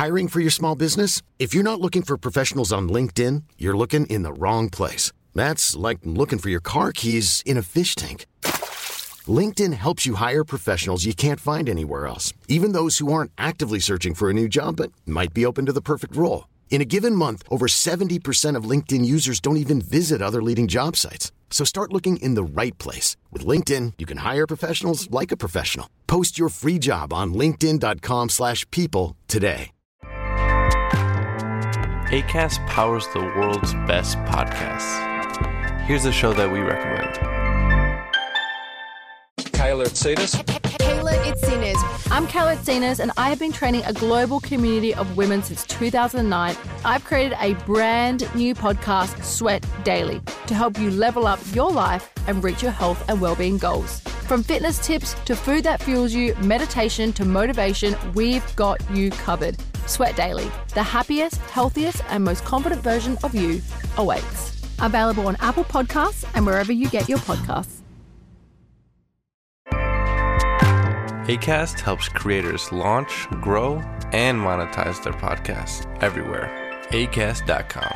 Hiring for your small business? If you're not looking for professionals on LinkedIn, you're looking in the wrong place. That's like looking for your car keys in a fish tank. LinkedIn helps you hire professionals you can't find anywhere else, even those who aren't actively searching for a new job but might be open to the perfect role. In a given month, over 70% of LinkedIn users don't even visit other leading job sites. So start looking in the right place. With LinkedIn, you can hire professionals like a professional. Post your free job on linkedin.com/people today. Acast powers the world's best podcasts. Here's a show that we recommend. Kayla Itsinas. Kayla Itsinas. I'm Kayla Itsinas, and I have been training a global community of women since 2009. I've created a brand new podcast, Sweat Daily, to help you level up your life and reach your health and well-being goals. From fitness tips to food that fuels you, meditation to motivation, we've got you covered. Sweat Daily, the happiest, healthiest, and most confident version of you awaits. Available on Apple Podcasts and wherever you get your podcasts. Acast helps creators launch, grow, and monetize their podcasts everywhere. Acast.com.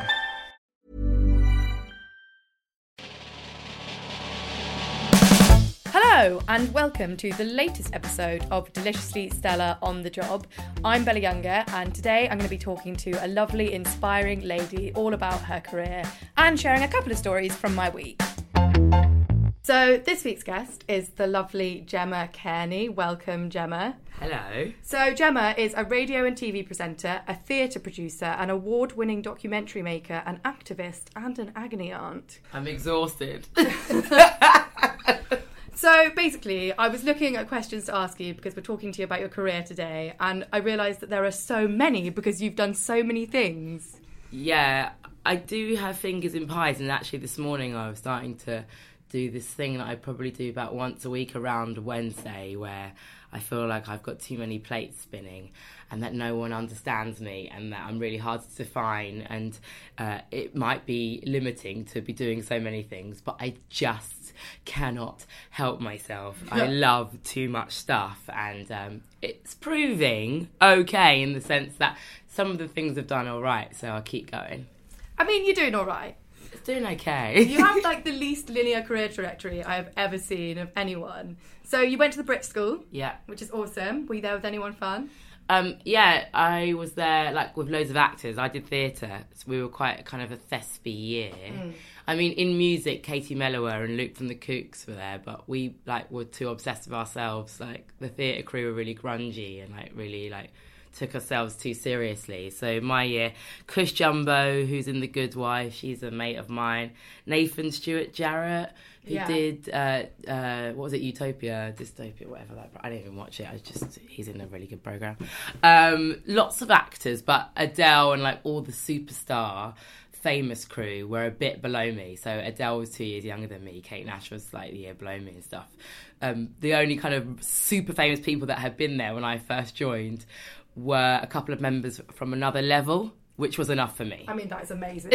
Hello and welcome to the latest episode of Deliciously Stella on the Job. I'm Bella Younger, and today I'm going to be talking to a lovely, inspiring lady all about her career and sharing a couple of stories from my week. So this week's guest is the lovely Gemma Cairney. Welcome, Gemma. Hello. So Gemma is a radio and TV presenter, a theatre producer, an award-winning documentary maker, an activist, and an agony aunt. I'm exhausted. So basically, I was looking at questions to ask you because we're talking to you about your career today, and I realised that there are so many because you've done so many things. Yeah, I do have fingers in pies, and actually this morning I was starting to do this thing that I probably do about once a week around Wednesday, where I feel like I've got too many plates spinning and that no one understands me and that I'm really hard to define, and it might be limiting to be doing so many things, but I just cannot help myself. I love too much stuff, and it's proving okay in the sense that some of the things have done all right, so I'll keep going. I mean, you're doing all right. It's doing okay. You have like the least linear career trajectory I have ever seen of anyone. So you went to the Brit School, Yeah. which is awesome. Were you there with anyone fun? Yeah, I was there like with loads of actors. I did theatre, so we were quite kind of a thespian year. I mean, in music, Katie Mellower and Luke from the Kooks were there, but we like were too obsessed with ourselves. Like the theatre crew were really grungy and like really like took ourselves too seriously. So my year, Cush Jumbo, who's in The Good Wife, she's a mate of mine. Nathan Stewart Jarrett, who did what was it, Utopia, Dystopia, whatever that. I didn't even watch it. He's in a really good program. Lots of actors, but Adele and like all the superstar famous crew were a bit below me. So Adele was 2 years younger than me. Kate Nash was like the year below me and stuff. The only kind of super famous people that had been there when I first joined were a couple of members from Another Level, which was enough for me. I mean, that is amazing.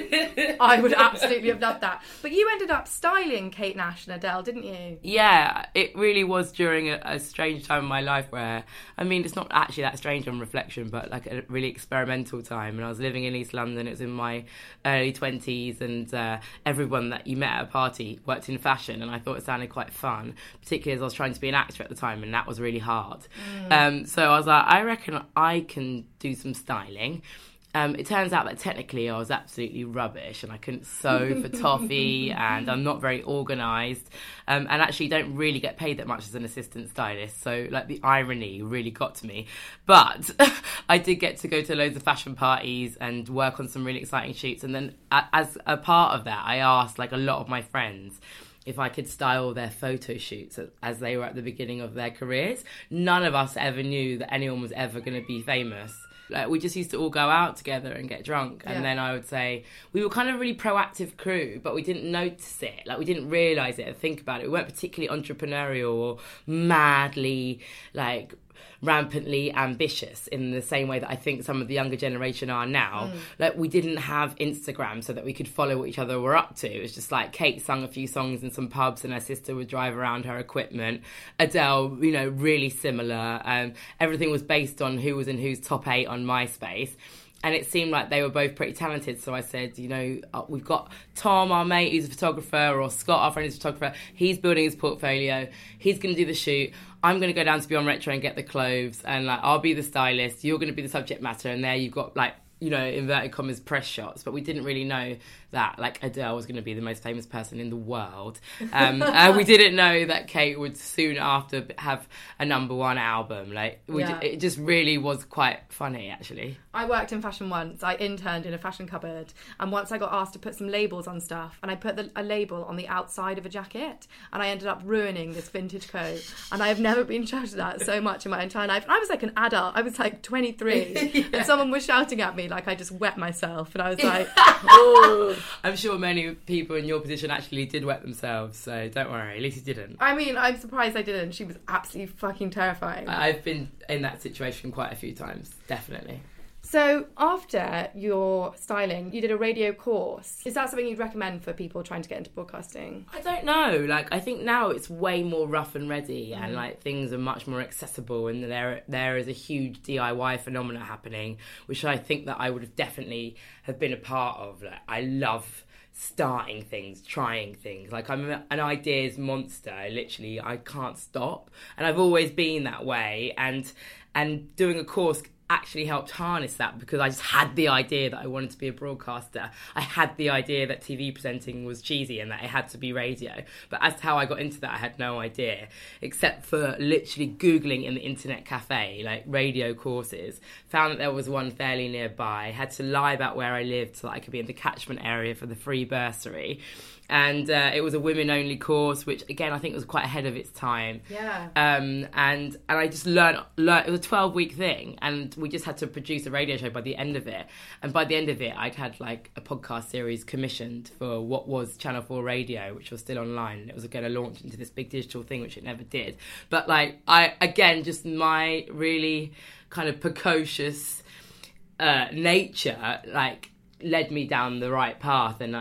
I would absolutely have loved that. But you ended up styling Kate Nash and Adele, didn't you? Yeah, it really was during a strange time in my life where, I mean, it's not actually that strange on reflection, but like a really experimental time. And I was living in East London. It was in my early 20s, and everyone that you met at a party worked in fashion, and I thought it sounded quite fun, particularly as I was trying to be an actor at the time, and that was really hard. So I was like, I reckon I can do some styling. It turns out that technically I was absolutely rubbish and I couldn't sew for toffee and I'm not very organised, and actually don't really get paid that much as an assistant stylist, so like the irony really got to me. But I did get to go to loads of fashion parties and work on some really exciting shoots, and then as a part of that I asked like a lot of my friends if I could style their photo shoots as they were at the beginning of their careers. None of us ever knew that anyone was ever going to be famous. Like, we just used to all go out together and get drunk. And then I would say, we were kind of a really proactive crew, but we didn't notice it. Like, we didn't realise it and think about it. We weren't particularly entrepreneurial or madly, like, rampantly ambitious in the same way that I think some of the younger generation are now. Like, we didn't have Instagram so that we could follow what each other were up to. It was just like Kate sung a few songs in some pubs and her sister would drive around her equipment. Adele, you know, really similar. Everything was based on who was in whose top 8 on MySpace. And it seemed like they were both pretty talented. So I said, you know, we've got Tom, our mate, who's a photographer, or Scott, our friend, who's a photographer. He's building his portfolio. He's going to do the shoot. I'm going to go down to Beyond Retro and get the clothes. And, like, I'll be the stylist. You're going to be the subject matter. And there you've got, like, you know, inverted commas, press shots. But we didn't really know that, like, Adele was going to be the most famous person in the world. We didn't know that Kate would soon after have a #1 album. Like, it just really was quite funny, actually. I worked in fashion once. I interned in a fashion cupboard. And once I got asked to put some labels on stuff. And I put a label on the outside of a jacket. And I ended up ruining this vintage coat. And I have never been shouted at so much in my entire life. And I was like an adult. I was like 23. And someone was shouting at me like I just wet myself. And I was like, oh. I'm sure many people in your position actually did wet themselves, so don't worry, at least you didn't. I mean, I'm surprised I didn't. She was absolutely fucking terrifying. I've been in that situation quite a few times, definitely. So after your styling, you did a radio course. Is that something you'd recommend for people trying to get into broadcasting? I don't know. Like, I think now it's way more rough and ready, and like things are much more accessible, and there is a huge DIY phenomena happening, which I think that I would have definitely have been a part of. Like, I love starting things, trying things. Like, I'm an ideas monster. I can't stop, and I've always been that way. And doing a course actually helped harness that, because I just had the idea that I wanted to be a broadcaster. I had the idea that TV presenting was cheesy and that it had to be radio. But as to how I got into that, I had no idea, except for literally Googling in the internet cafe, like radio courses. Found that there was one fairly nearby. Had to lie about where I lived so that I could be in the catchment area for the free bursary. And it was a women-only course, which, again, I think was quite ahead of its time. Yeah. And I just learned. It was a 12-week thing, and we just had to produce a radio show by the end of it. And by the end of it, I'd had, like, a podcast series commissioned for what was Channel 4 Radio, which was still online. And it was going to launch into this big digital thing, which it never did. But, like, just my really kind of precocious nature, like, led me down the right path, and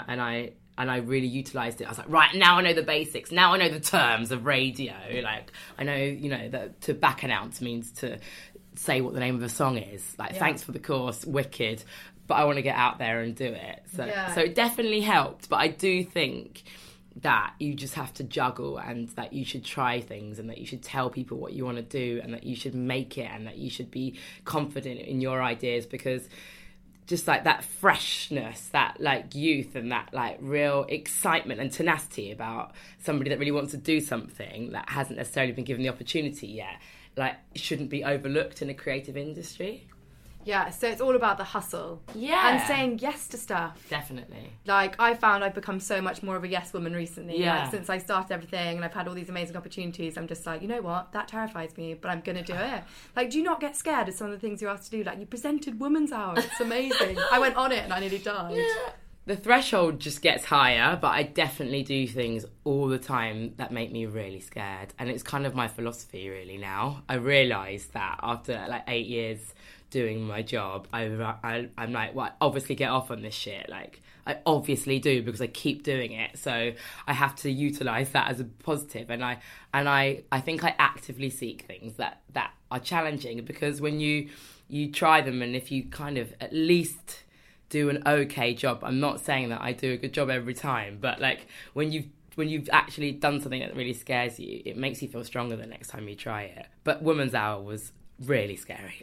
I really utilised it. I was like, right, now I know the basics. Now I know the terms of radio. Like, I know, you know, that to back announce means to say what the name of a song is. Like, thanks for the course, wicked. But I want to get out there and do it. So it definitely helped. But I do think that you just have to juggle, and that you should try things, and that you should tell people what you want to do, and that you should make it, and that you should be confident in your ideas, because just like that freshness, that like youth, and that like real excitement and tenacity about somebody that really wants to do something that hasn't necessarily been given the opportunity yet, like, shouldn't be overlooked in a creative industry. Yeah, so it's all about the hustle. Yeah. And saying yes to stuff. Definitely. Like, I found I've become so much more of a yes woman recently. Yeah. Like, since I started everything and I've had all these amazing opportunities, I'm just like, you know what? That terrifies me, but I'm going to do it. Like, do you not get scared of some of the things you're asked to do? Like, you presented Women's Hour. It's amazing. I went on it and I nearly died. Yeah. The threshold just gets higher, but I definitely do things all the time that make me really scared. And it's kind of my philosophy, really, now. I realise that after, like, 8 years doing my job, I'm like, well, I obviously get off on this shit. Like, I obviously do, because I keep doing it. So I have to utilise that as a positive. And I think I actively seek things that are challenging, because when you try them, and if you kind of at least do an okay job, I'm not saying that I do a good job every time, but like when you've actually done something that really scares you, it makes you feel stronger the next time you try it. But Women's Hour was really scary.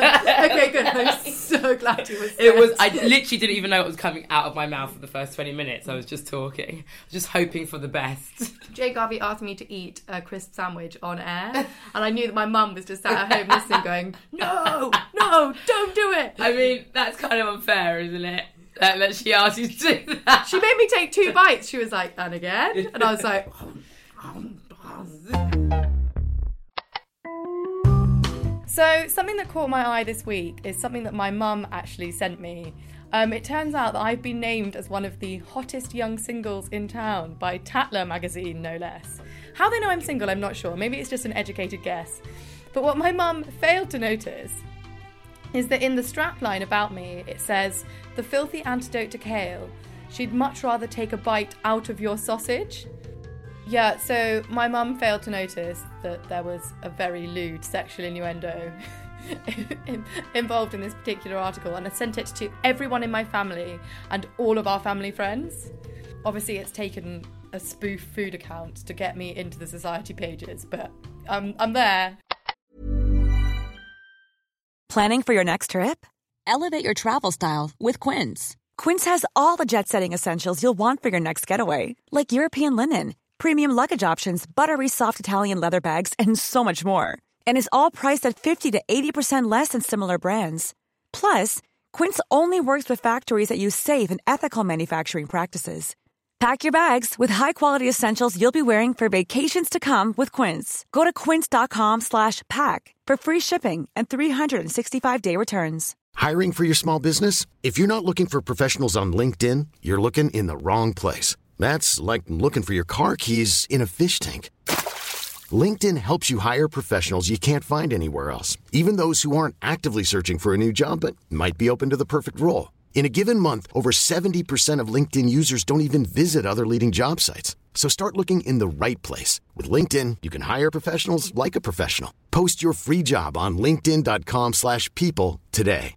Okay, good. I'm so glad you were scared. It was. I literally didn't even know what was coming out of my mouth for the first 20 minutes. I was just talking, just hoping for the best. Jay Garvey asked me to eat a crisp sandwich on air, and I knew that my mum was just sat at home listening, going, "No, don't do it." I mean, that's kind of unfair, isn't it? That she asked you to do that. She made me take 2 bites. She was like, "And again," and I was like, So something that caught my eye this week is something that my mum actually sent me. It turns out that I've been named as one of the hottest young singles in town by Tatler magazine, no less. How they know I'm single, I'm not sure. Maybe it's just an educated guess. But what my mum failed to notice is that in the strapline about me, it says, "The filthy antidote to kale. She'd much rather take a bite out of your sausage." Yeah, so my mum failed to notice that there was a very lewd sexual innuendo involved in this particular article, and I sent it to everyone in my family and all of our family friends. Obviously, it's taken a spoof food account to get me into the society pages, but I'm there. Planning for your next trip? Elevate your travel style with Quince. Quince has all the jet-setting essentials you'll want for your next getaway, like European linen, premium luggage options, buttery soft Italian leather bags, and so much more. And is all priced at 50 to 80% less than similar brands. Plus, Quince only works with factories that use safe and ethical manufacturing practices. Pack your bags with high-quality essentials you'll be wearing for vacations to come with Quince. Go to quince.com/pack for free shipping and 365-day returns. Hiring for your small business? If you're not looking for professionals on LinkedIn, you're looking in the wrong place. That's like looking for your car keys in a fish tank. LinkedIn helps you hire professionals you can't find anywhere else, even those who aren't actively searching for a new job but might be open to the perfect role. In a given month, over 70% of LinkedIn users don't even visit other leading job sites. So start looking in the right place. With LinkedIn, you can hire professionals like a professional. Post your free job on linkedin.com/people today.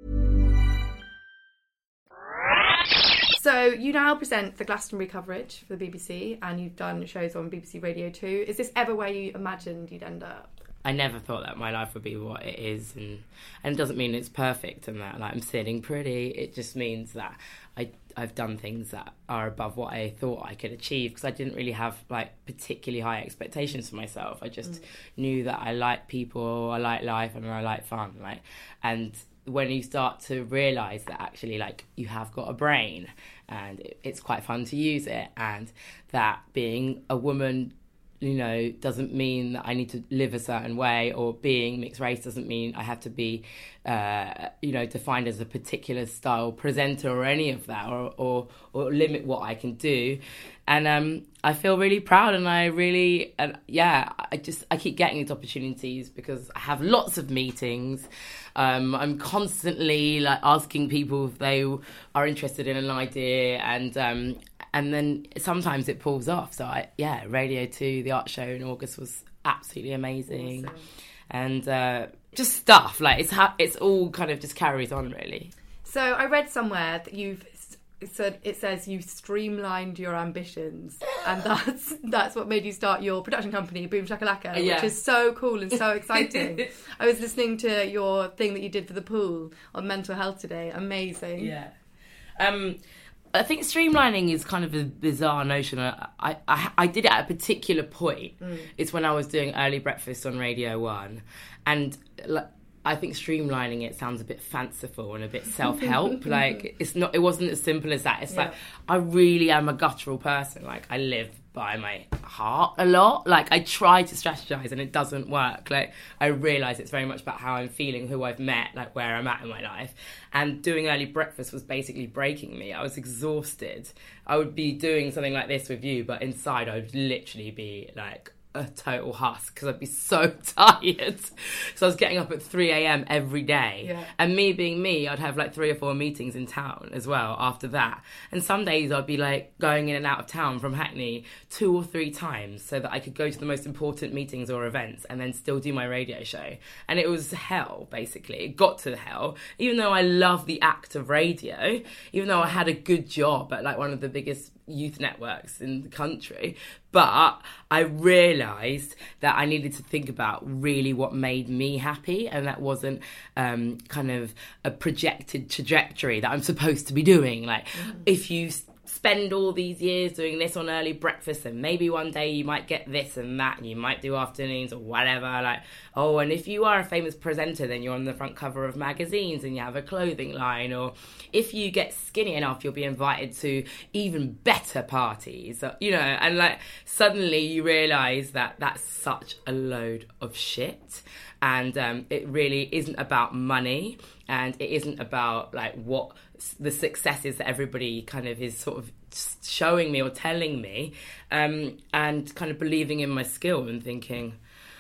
So you now present the Glastonbury coverage for the BBC, and you've done shows on BBC Radio 2. Is this ever where you imagined you'd end up? I never thought that my life would be what it is, and it doesn't mean it's perfect and that like I'm sitting pretty. It just means that I've done things that are above what I thought I could achieve, because I didn't really have like particularly high expectations for myself. I just knew that I like people, I like life, and I like fun. And when you start to realise that actually like you have got a brain and it's quite fun to use it, and that being a woman, you know, doesn't mean that I need to live a certain way, or being mixed race doesn't mean I have to be, defined as a particular style presenter or any of that, or limit what I can do. And I feel really proud, and I keep getting these opportunities because I have lots of meetings. I'm constantly like asking people if they are interested in an idea, and then sometimes it pulls off. So Radio 2, the art show in August was absolutely amazing. Awesome. And just stuff like it's all kind of just carries on really. So I read somewhere that it says you've streamlined your ambitions, and that's what made you start your production company, Boom Shakalaka, which is so cool and so exciting. I was listening to your thing that you did for the pool on mental health today. Amazing. Yeah. I think streamlining is kind of a bizarre notion. I did it at a particular point. It's when I was doing early breakfast on Radio 1, and I think streamlining it sounds a bit fanciful and a bit self-help. Like it wasn't as simple as that. It's like I really am a guttural person. Like I live by my heart a lot. Like I try to strategize and it doesn't work. Like I realize it's very much about how I'm feeling, who I've met, like where I'm at in my life. And doing early breakfast was basically breaking me. I was exhausted. I would be doing something like this with you, but inside I would literally be like a total husk because I'd be so tired. So I was getting up at 3 a.m. every day. Yeah. And me being me, I'd have like 3 or 4 meetings in town as well after that. And some days I'd be like going in and out of town from Hackney 2 or 3 times so that I could go to the most important meetings or events and then still do my radio show. And it was hell, basically. It got to hell. Even though I love the act of radio, even though I had a good job at like one of the biggest youth networks in the country, but I realised that I needed to think about really what made me happy, and that wasn't kind of a projected trajectory that I'm supposed to be doing. Like, if you spend all these years doing this on early breakfast, and maybe one day you might get this and that, and you might do afternoons or whatever. Like, oh, and if you are a famous presenter, then you're on the front cover of magazines and you have a clothing line, or if you get skinny enough, you'll be invited to even better parties, you know. And like suddenly you realise that that's such a load of shit, and it really isn't about money, and it isn't about like what the successes that everybody kind of is sort of showing me or telling me, and kind of believing in my skill and thinking,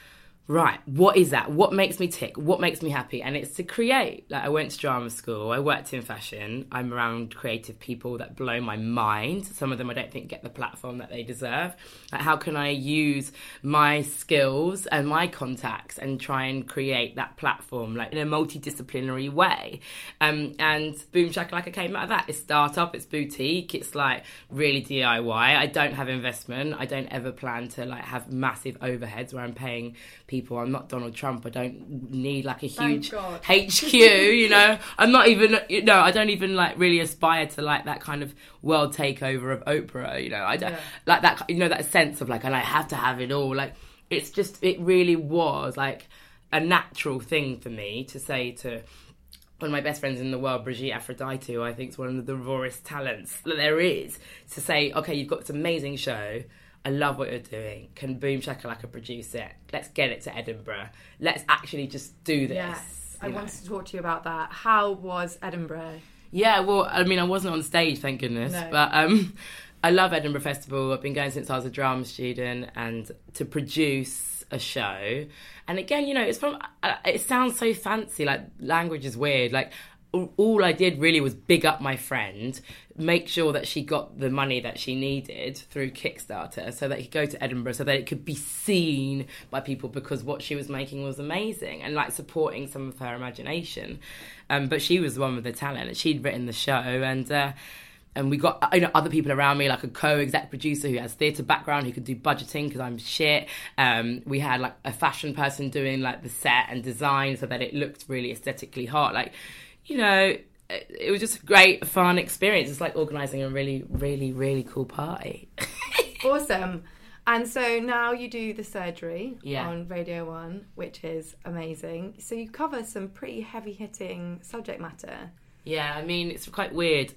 right, what is that? What makes me tick? What makes me happy? And it's to create. Like, I went to drama school. I worked in fashion. I'm around creative people that blow my mind. Some of them I don't think get the platform that they deserve. Like, how can I use my skills and my contacts and try and create that platform, like, in a multidisciplinary way? And Boom Shakalaka came out of that. It's startup, it's boutique, it's, like, really DIY. I don't have investment. I don't ever plan to, like, have massive overheads where I'm paying people. I'm not Donald Trump. I don't need like a huge HQ, you know. I'm not even, you know, I don't even like really aspire to like that kind of world takeover of Oprah, you know. I don't like that, you know, that sense of like, and I have to have it all. Like, it's just, it really was like a natural thing for me to say to one of my best friends in the world, Brigitte Aphrodite, who I think is one of the rawest talents that there is, to say, okay, you've got this amazing show. I love what you're doing. Can Boom Shakalaka produce it? Let's get it to Edinburgh. Let's actually just do this. Yes, I wanted to talk to you about that. How was Edinburgh? Yeah, well, I mean, I wasn't on stage, thank goodness. No. But I love Edinburgh Festival. I've been going since I was a drama student, and to produce a show. And again, you know, it's from. It sounds so fancy, like language is weird. Like, all I did really was big up my friend, make sure that she got the money that she needed through Kickstarter so that he could go to Edinburgh, so that it could be seen by people, because what she was making was amazing, and like supporting some of her imagination. But she was the one with the talent. She'd written the show, and we got, you know, other people around me, like a co-exec producer who has theatre background, who could do budgeting because I'm shit. We had like a fashion person doing like the set and design so that it looked really aesthetically hot. Like, you know, it was just a great, fun experience. It's like organising a really, really, really cool party. Awesome. And so now you do The Surgery on Radio 1, which is amazing. So you cover some pretty heavy-hitting subject matter. Yeah, I mean, it's quite weird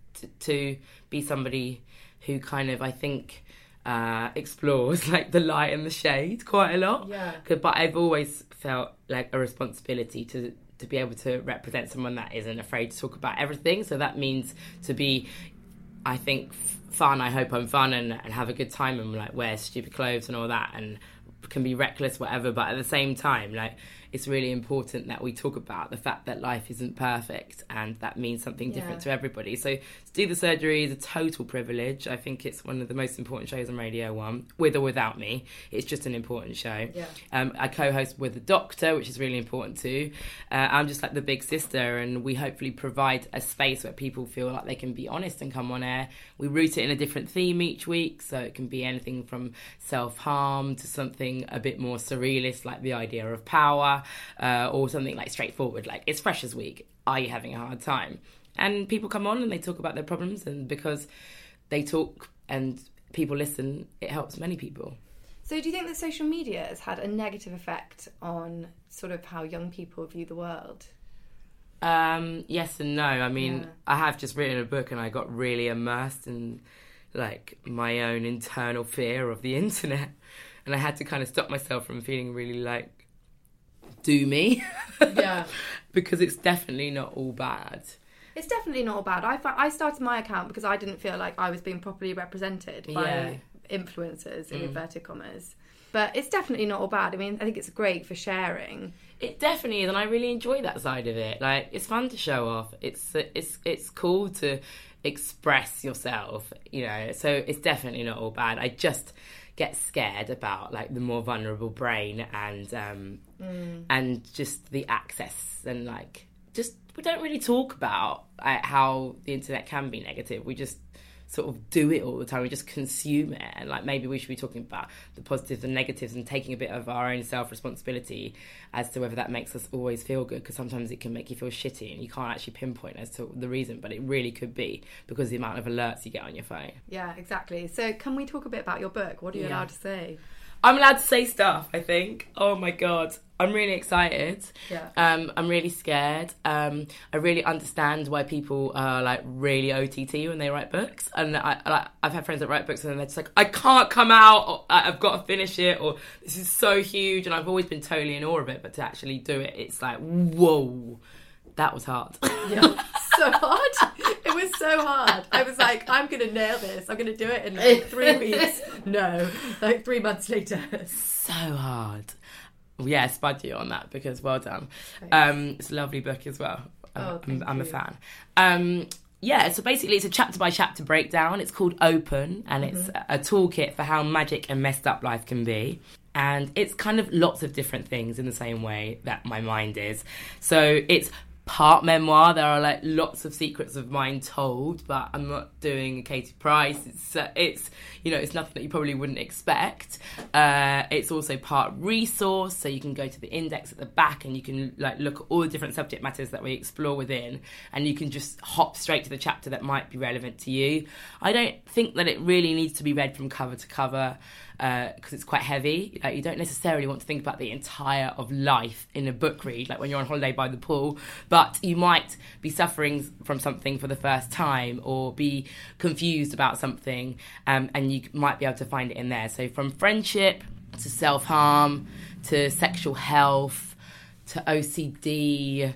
to be somebody who kind of, I think, explores like the light and the shade quite a lot. Yeah. But I've always felt like a responsibility to be able to represent someone that isn't afraid to talk about everything. So that means to be, I think, fun. I hope I'm fun and have a good time and like wear stupid clothes and all that, and can be reckless, whatever. But at the same time, like, it's really important that we talk about the fact that life isn't perfect, and that means something different to everybody. So to do The Surgery is a total privilege. I think it's one of the most important shows on Radio 1, with or without me. It's just an important show. Yeah. I co-host with a doctor, which is really important too. I'm just like the big sister, and we hopefully provide a space where people feel like they can be honest and come on air. We root it in a different theme each week, so it can be anything from self-harm to something a bit more surrealist, like the idea of power, or something like straightforward, like it's Freshers Week. Are you having a hard time? And people come on and they talk about their problems, and because they talk and people listen, it helps many people. So do you think that social media has had a negative effect on sort of how young people view the world? Yes and no. I mean, I have just written a book and I got really immersed in like my own internal fear of the internet, and I had to kind of stop myself from feeling really like doomy. Yeah. Because it's definitely not all bad. It's definitely not all bad. I started my account because I didn't feel like I was being properly represented by influencers, in inverted commas. But it's definitely not all bad. I mean, I think it's great for sharing. It definitely is, and I really enjoy that side of it. Like, it's fun to show off. It's cool to express yourself, you know. So it's definitely not all bad. I just get scared about like the more vulnerable brain and just the access, and like just we don't really talk about how the internet can be negative. We just sort of do it all the time. We just consume it, and like maybe we should be talking about the positives and negatives and taking a bit of our own self-responsibility as to whether that makes us always feel good, because sometimes it can make you feel shitty and you can't actually pinpoint as to the reason, but it really could be because of the amount of alerts you get on your phone. Yeah, exactly. So can we talk a bit about your book? What are you allowed to say? I'm allowed to say stuff, I think. Oh my God. I'm really excited. Yeah. I'm really scared. I really understand why people are like really OTT when they write books. And I've had friends that write books and they're just like, I can't come out, or I've got to finish it, or this is so huge. And I've always been totally in awe of it, but to actually do it, it's like, whoa, that was hard. Yeah. So hard. It was so hard. I was like, I'm going to nail this. I'm going to do it in like 3 weeks. No, like 3 months later. So hard. Yeah, spud you on that because well done. It's a lovely book as well. I'm a fan. So basically it's a chapter by chapter breakdown. It's called Open, and it's a toolkit for how magic and messed up life can be. And it's kind of lots of different things in the same way that my mind is. So it's part memoir. There are like lots of secrets of mine told, but I'm not doing a Katie Price. It's it's nothing that you probably wouldn't expect. It's also part resource, so you can go to the index at the back and you can like look at all the different subject matters that we explore within, and you can just hop straight to the chapter that might be relevant to you. I don't think that it really needs to be read from cover to cover, because it's quite heavy. Like, you don't necessarily want to think about the entire of life in a book read, like when you're on holiday by the pool, but you might be suffering from something for the first time or be confused about something, and you might be able to find it in there. So from friendship to self-harm to sexual health to OCD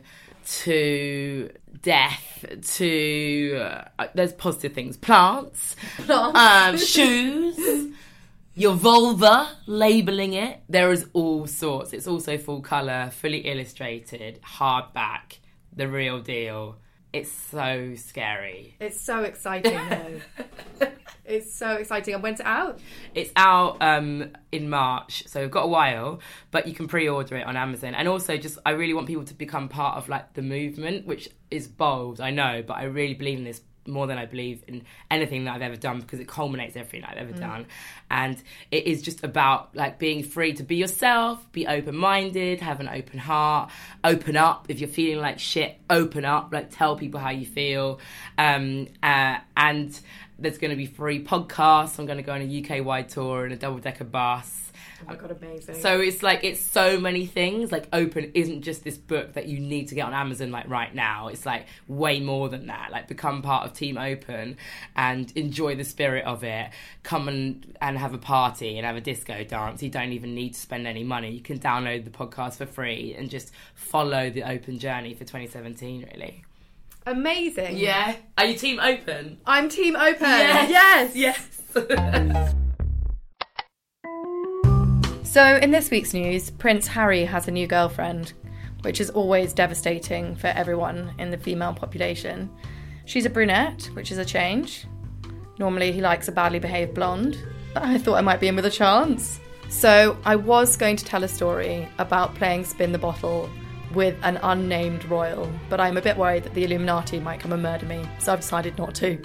to death to there's positive things, plants. Shoes, your vulva, labelling it. There is all sorts. It's also full colour, fully illustrated, hardback, the real deal. It's so scary. It's so exciting, though. It's so exciting. And when's it out? It's out in March, so we've got a while, but you can pre-order it on Amazon. And also, I really want people to become part of like the movement, which is bold, I know, but I really believe in this more than I believe in anything that I've ever done, because it culminates everything I've ever done. And it is just about like being free to be yourself, be open-minded, have an open heart, open up. If you're feeling like shit, open up, like tell people how you feel. And there's going to be free podcasts. I'm going to go on a UK-wide tour in a double-decker bus. Oh my God, amazing. So it's so many things. Like Open isn't just this book that you need to get on Amazon like right now. It's like way more than that. Like become part of Team Open and enjoy the spirit of it. Come and have a party and have a disco dance. You don't even need to spend any money. You can download the podcast for free and just follow the Open journey for 2017, really. Amazing. Yeah. Are you Team Open? I'm Team Open. Yes. So in this week's news, Prince Harry has a new girlfriend, which is always devastating for everyone in the female population. She's a brunette, which is a change. Normally he likes a badly behaved blonde, but I thought I might be in with a chance. So I was going to tell a story about playing Spin the Bottle with an unnamed royal, but I'm a bit worried that the Illuminati might come and murder me, so I've decided not to.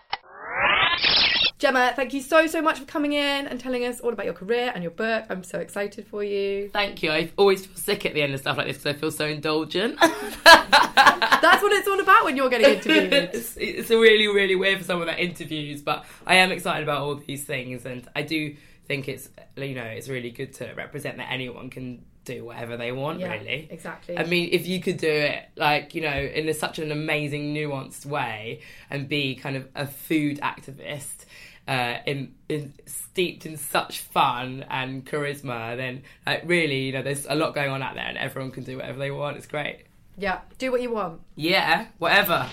Gemma, thank you so much for coming in and telling us all about your career and your book. I'm so excited for you. Thank you. I always feel sick at the end of stuff like this because I feel so indulgent. That's what it's all about when you're getting interviewed. It's really, really weird for someone that interviews, but I am excited about all these things, and I do think it's really good to represent that anyone can do whatever they want, really. Exactly. I mean, if you could do it, in such an amazing, nuanced way and be kind of a food activist, steeped in such fun and charisma, then really, there's a lot going on out there and everyone can do whatever they want. It's great. Yeah, do what you want. Yeah, whatever.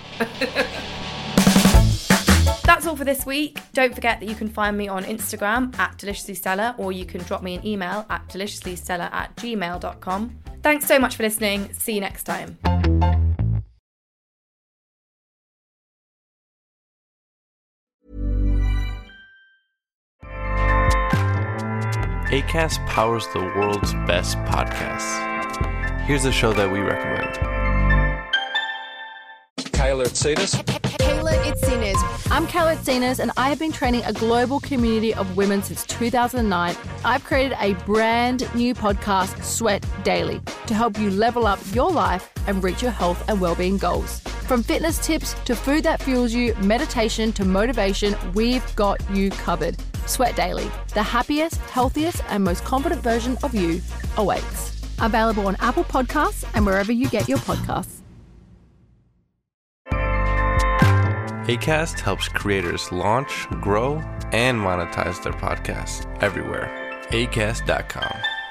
That's all for this week. Don't forget that you can find me on Instagram at DeliciouslyStella, or you can drop me an email at deliciouslystella@gmail.com. Thanks so much for listening. See you next time. Acast powers the world's best podcasts. Here's a show that we recommend. Kayla Itsinas. Kayla Itsinas. I'm Kayla Itsinas, and I have been training a global community of women since 2009. I've created a brand new podcast, Sweat Daily, to help you level up your life and reach your health and well-being goals. From fitness tips to food that fuels you, meditation to motivation, we've got you covered. Sweat Daily, the happiest, healthiest, and most confident version of you awaits. Available on Apple Podcasts and wherever you get your podcasts. Acast helps creators launch, grow, and monetize their podcasts everywhere. Acast.com.